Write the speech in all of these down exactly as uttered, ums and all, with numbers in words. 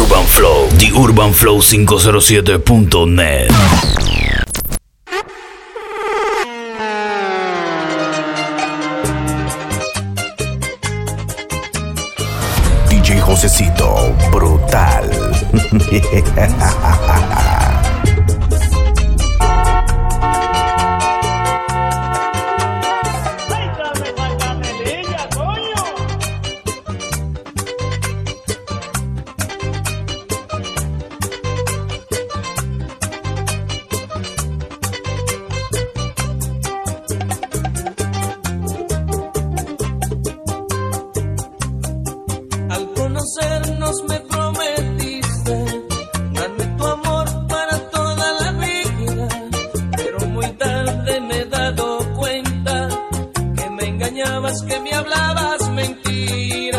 Urban Flow, The Urban Flow cinco cero siete punto net. D J Josecito, brutal. Me prometiste darme tu amor para toda la vida, pero muy tarde me he dado cuenta que me engañabas, que me hablabas mentiras.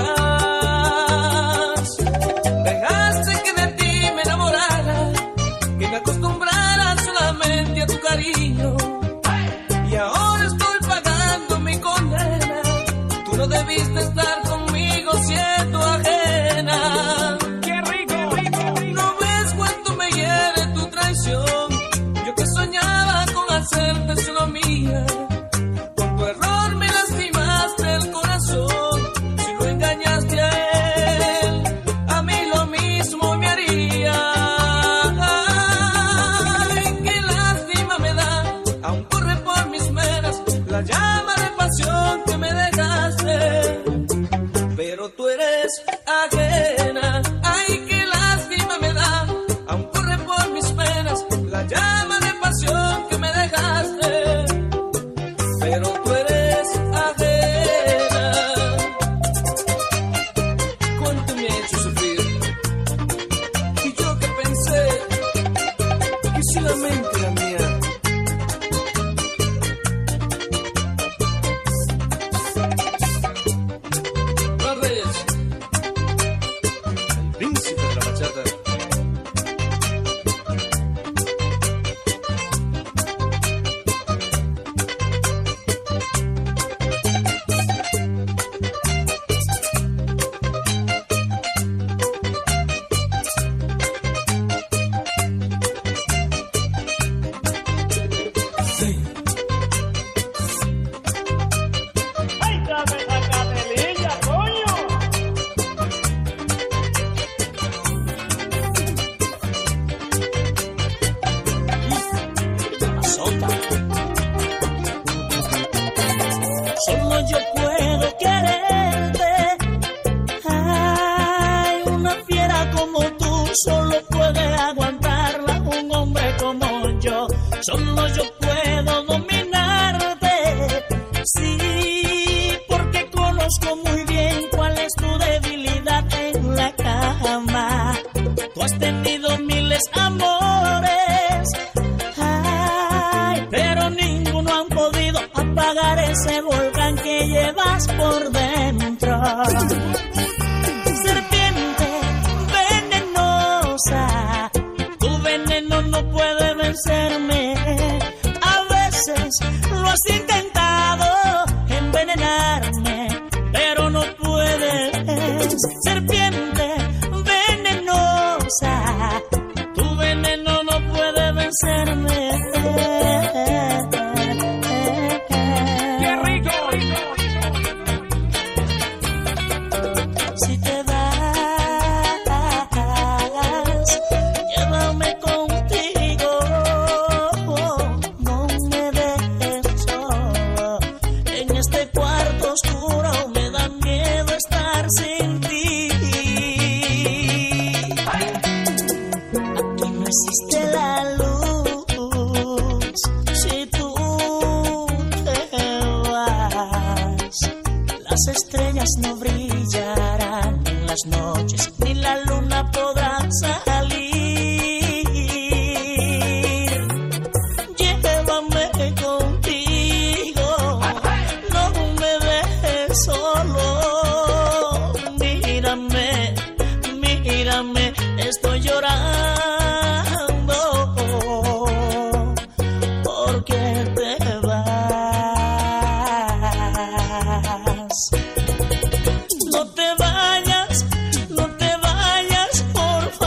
Dejaste que de ti me enamorara, que me acostumbrara solamente a tu cariño, y ahora estoy pagando mi condena. Tú no debiste estar conmigo siendo ajena. ¡Qué rico! ¿No ves cuánto me hiere tu traición? Yo que soñaba con hacerte solo mía. Con tu error me lastimaste el corazón. Si lo engañaste a él, a mí lo mismo me haría. Ay, qué lástima me da, aún corre por mis venas la llama de pasión que me dejaste. Pero tú eres ajena. Ay, qué lástima me da, aún corre por mis penas la llama de pasión que me dejaste. Pero tú eres ajena. Cuánto me he hecho sufrir, y yo que pensé que solamente era mía. Los Reyes, el príncipe de la bachata. ¡Ay, dame la canelilla, coño! Solo yo puedo quererte. Ay, una fiera como tú solo puede aguantarla un hombre como yo. Solo yo puedo dominarte. Sí, porque conozco muy bien cuál es tu debilidad en la cama. Tú has tenido miles amores, ay, pero ninguno han podido apagar ese volcán que llevas por dentro. Serpiente venenosa, tu veneno no puede vencerme. A veces lo has intentado envenenarme, pero no puedes. Serpiente venenosa, tu veneno no puede vencerme. ¡Qué rico! Si te vas, llévame contigo, no me dejes solo. En este cuarto oscuro me da miedo estar sin ti. Aquí no existe la luz si tú te vas. Las estrellas no brillarán en las noches, ni la luna podrá salir. Llévame contigo, no me dejes solo. Mírame, mírame, estoy llorando porque te vas. No te vayas, no te vayas, por favor.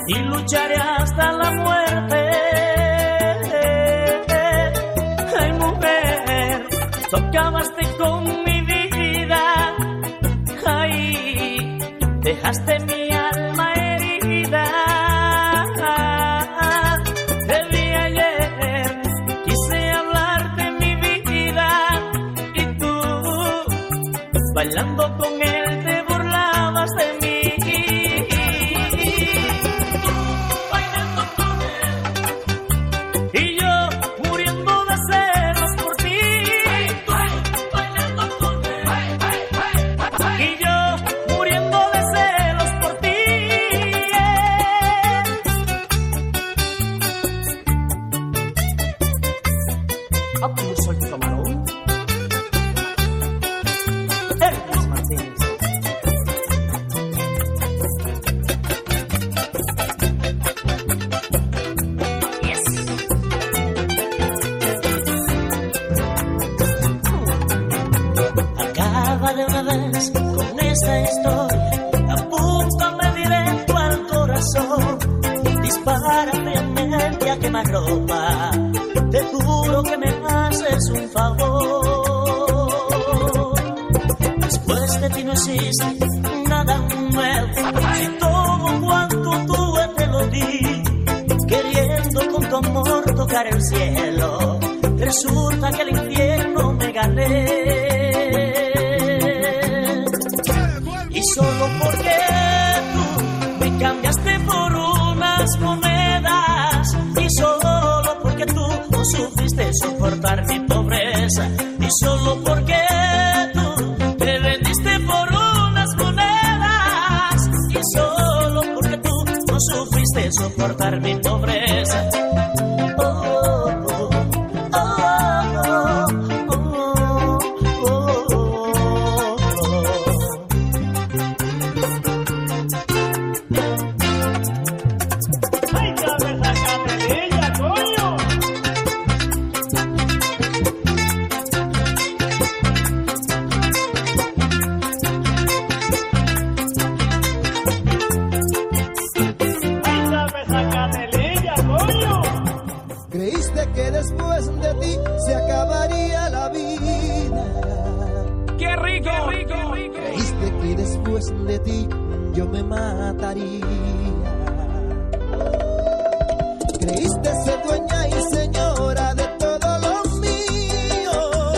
y lucharé hasta la muerte. Ay, mujer, tú acabaste con mi vida. Ay, dejaste mi alma herida. Te vi ayer, quise hablar de mi vida y tú, bailando con él, te burlabas de mí. Con esta historia, apúntame directo al corazón. Dispara fríamente a quemarropa. Te juro que me haces un favor. Después de ti no existe nada nuevo. Si todo cuanto tuve te lo di, queriendo con tu amor tocar el cielo, resulta que el infierno me gané. Y solo porque tú me cambiaste por unas monedas, y solo porque tú no supiste soportar mi pobreza, y solo porque tú te vendiste por unas monedas, y solo porque tú no supiste soportar mi pobreza. De ti yo me mataría. Creíste ser dueña y señora de todo lo mío,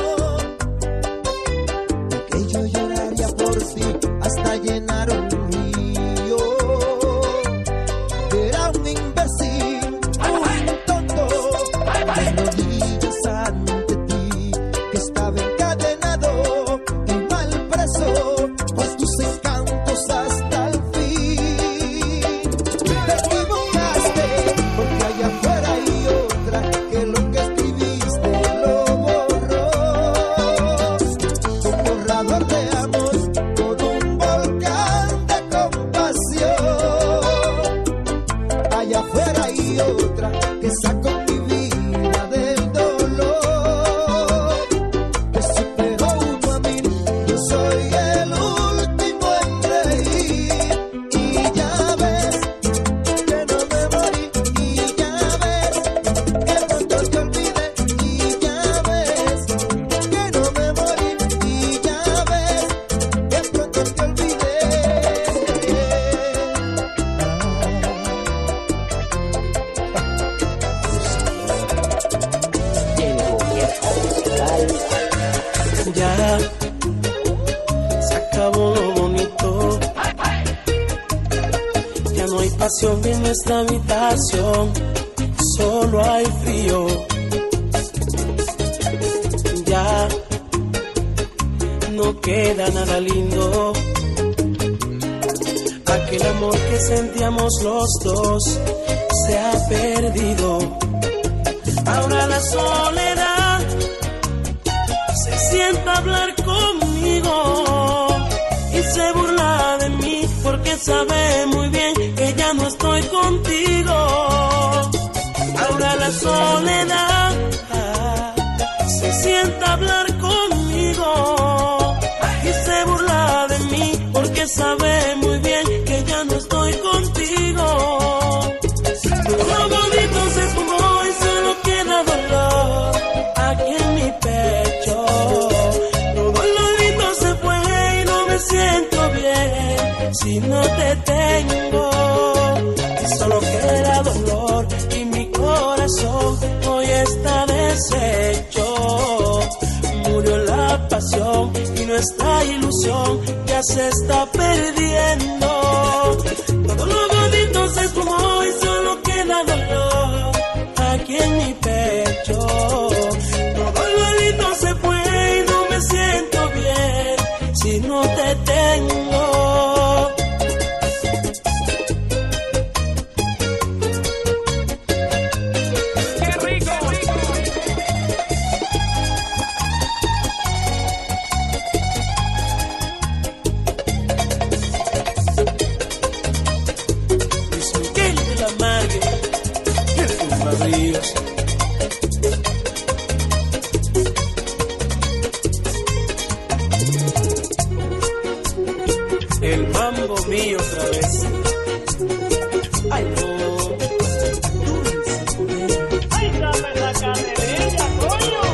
que yo lloraría por ti hasta llenar un río. Era un imbécil, un tonto, de rodillas ante ti, que estaba encadenado y mal preso, pues tus encantos hasta el fin. Te equivocaste porque allá afuera hay otra que lo que escribiste lo borró. Un borrador de amor con un volcán de compasión. Allá afuera hay otra que sacó mi vida del dolor, que superó uno a mí. Yo soy el último en reír, y ya ves que no me morí, y ya ves que pronto te olvidé, y ya ves que no me morí, y ya ves que pronto te olvidé. Ya se acabó lo bonito, ya no hay pasión en nuestra habitación, solo hay frío. Ya no queda nada lindo, aquel amor que sentíamos los dos se ha perdido. Ahora la soledad se sienta a hablar conmigo y se burla de mí porque sabe muy bien que ya no estoy contigo. Ahora la soledad se sienta a hablar conmigo y se burla de mí porque sabe muy bien que ya no estoy contigo. si no te tengo, y solo queda dolor y mi corazón hoy está deshecho. Murió la pasión y nuestra ilusión ya se está perdiendo. Todo lo bonito se esfumó y solo queda dolor aquí en mi pecho. Todo lo lindo se fue y no me siento bien si no te tengo. El mambo mío otra vez. Ay, no. Dulce. Ay, dame la canelilla, coño.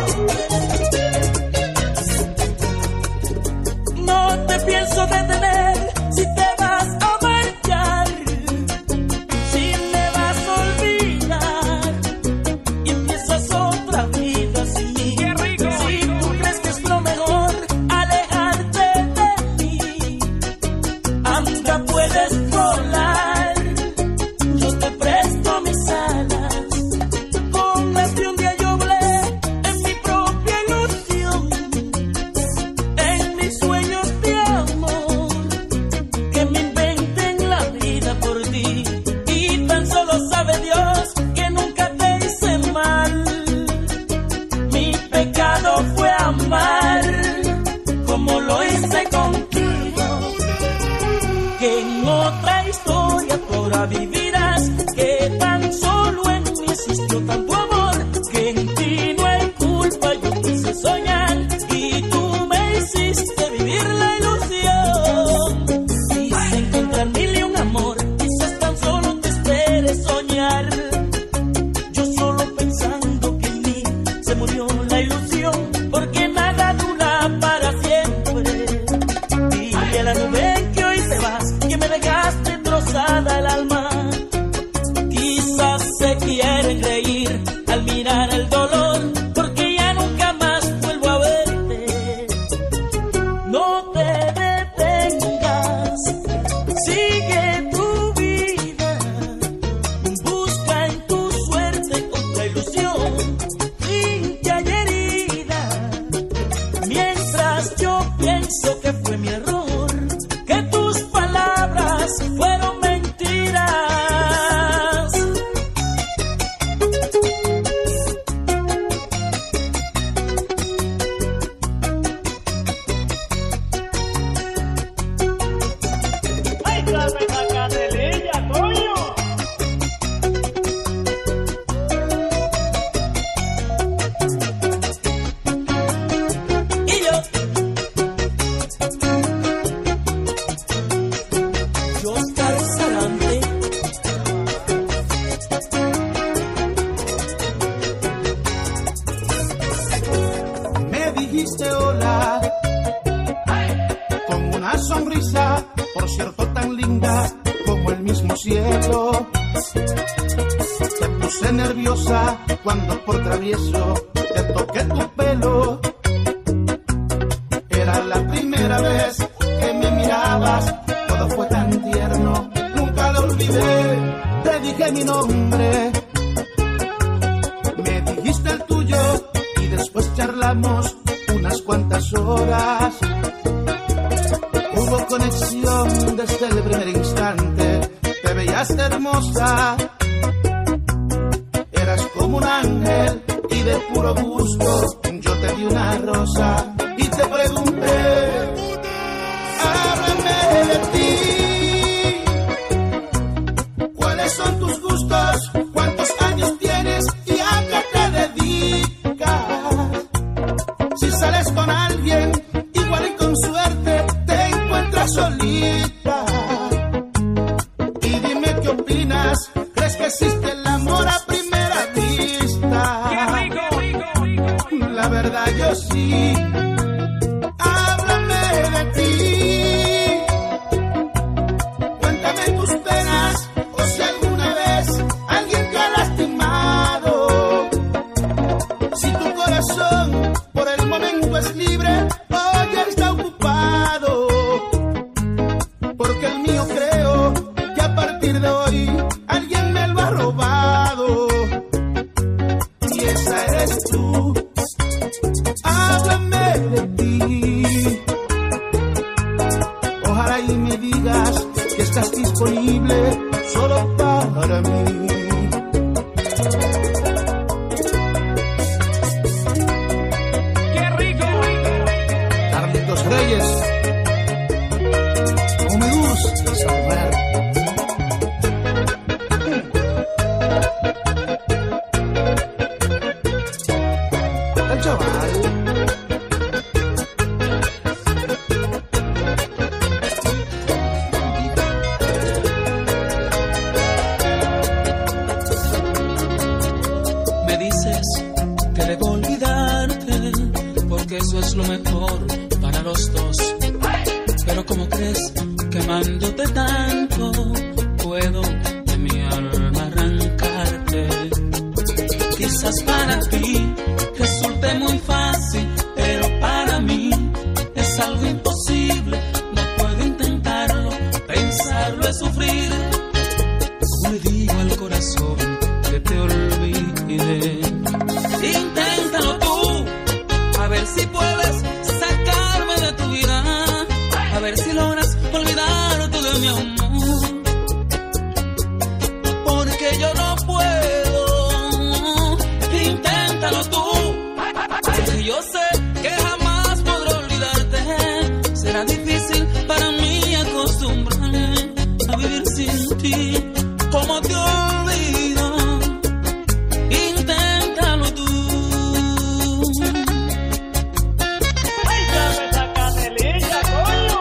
No te pienso detener si te vas a marchar, si me vas a olvidar y empiezas otra vida sin mí. ¡Qué rico! Si tú crees que es lo mejor alejarte de mí, anda, puedes volar. Yo te presto mis alas. Con las que un día yo volé en mi propia ilusión, en mis sueños de amor, que me inventen la vida por ti. Y tan solo sabe Dios que nunca te hice mal. Mi pecado fue amar como lo hice contigo, que en otra historia tú ahora vivirás, que tan solo en mí existió tanto amor, que en ti no hay culpa, yo quise soñar y tú me hiciste vivir la ilusión. Quise encontrar mil y un amor, quizás tan solo te esperé soñar. Yo solo pensando que en mí se murió la ilusión, porque nada dura para siempre. Dile a la nube que hoy te vas, que me dejaste trozada el alma. Quizás se quieren reír al mirar el dolor, porque ya nunca más vuelvo a verte. No te detengas, sigue tu vida, busca en tu suerte otra ilusión, limpia y herida, mientras yo pienso que fue mi error, que tus palabras fueron mentiras. Ay, dame la canelilla, coño. Y yo, yo Oscar Escalante, Me dijiste hola con una sonrisa, por cierto tan linda como el mismo cielo. Te puse nerviosa cuando por travieso te toqué tu pelo. Era la primera vez que me mirabas, todo fue tan tierno, nunca lo olvidé. Te dije mi nombre, me dijiste el tuyo y después charlamos unas cuantas horas. Hubo conexión desde el primer instante, te veías hermosa, eras como un ángel y de puro gusto yo te di una rosa y te pregunté, háblame de ti, ¿cuáles son tus gustos? ¿Cuántos años tienes y a qué te dedicas? Si sales con alguien, igual y con suerte te encuentras solita. Y dime qué opinas, ¿crees que existe el amor a primera vista? ¡Qué rico, rico, rico! La verdad yo sí. Háblame de ti, partir de hoy alguien me lo ha robado. Y esa eres tú. Háblame de ti. Ojalá y me digas que estás disponible solo para mí. ¡Qué rico! Carlitos Reyes. ¿Cómo me gusta esa mujer? El chaval. Me dices que debo olvidarte porque eso es lo mejor para los dos. Pero ¿cómo crees que amándote tanto puedo de mi alma arrancarte? Quizás para ti resulte muy fácil, pero para mí es algo imposible. No puedo intentarlo, pensarlo es sufrir. ¿Cómo le digo al corazón que te olvide? Inténtalo tú, a ver si puedes sacarme de tu vida, a ver si logras olvidarte de mi amor, porque yo no puedo. Inténtalo tú, porque yo sé que jamás podré olvidarte. Será difícil para mí acostumbrarme a vivir sin ti. ¿Cómo te olvido? Inténtalo tú. ¡Ay, ya me sacaste lilla, coño!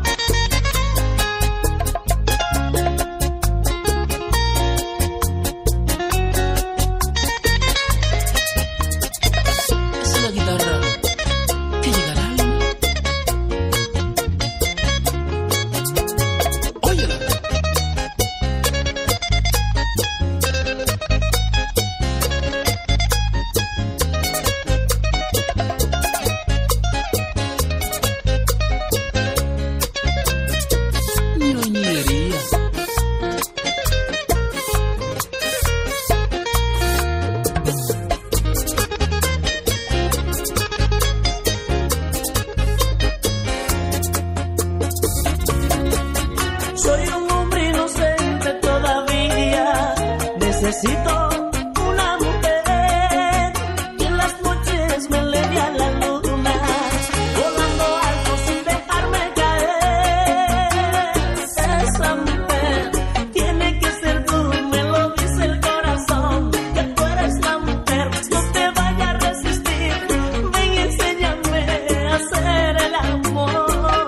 Es la guitarra que llegará al alma. Óyela. Ñoñería. Soy un hombre inocente todavía. Necesito una mujer que en las noches me leve a la luna, volando alto sin dejarme caer. Esa mujer tiene que ser tú, me lo dice el corazón, que tú eres la mujer. No te vayas a resistir, ven y enséñame a hacer el amor.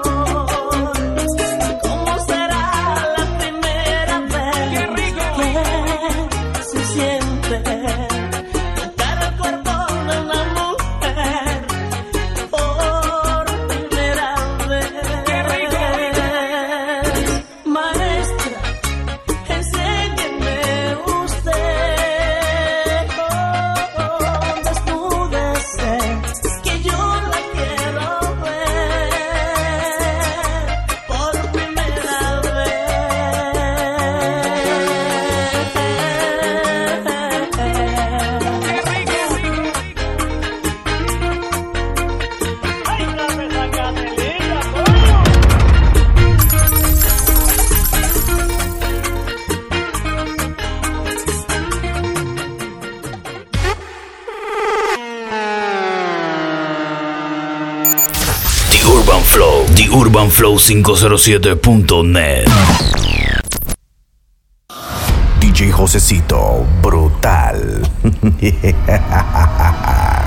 ¿Cómo será la primera vez que se siente tocar el cuerpo de una mujer por primera vez? Maestra, enséñeme usted, oh, desnúdese, que yo la quiero ver por primera ¡Ay, ya me sacaste lilla, coño! The Urban Flow, The Urban Flow quinientos siete punto net. D J Josecito, brutal.